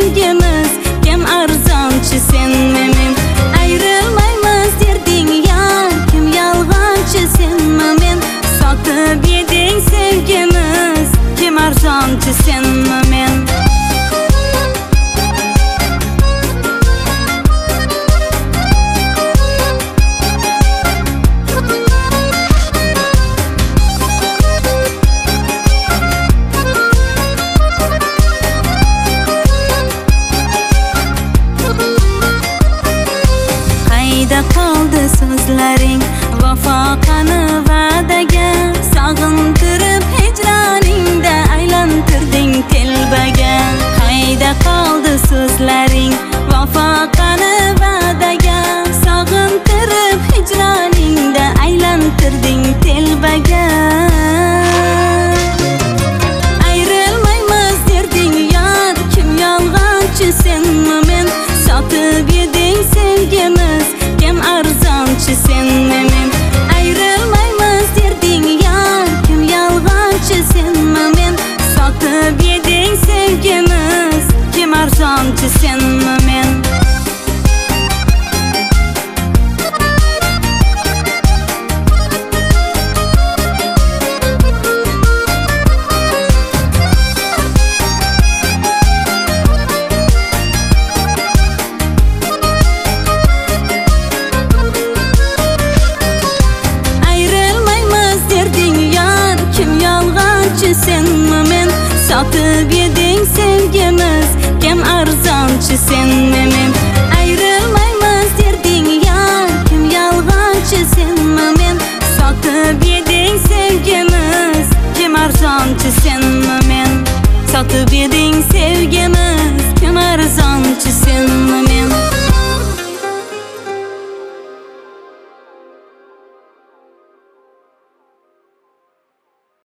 sevgimiz, kim arzonchi senmi men? Ayrılmaymiz derding yar, kim yolg'onchi senmi men? Sotib yeding sevgimiz, kim arzonchi senmi men? Qayda qoldi so'zlaring, vafo qani va'daga? Sog'intirib hijroningda aylantirding telbaga. Qayda qoldi so'zlaring, vafo qani va'daga? Sog'intirib hijroningda aylantirding telbaga.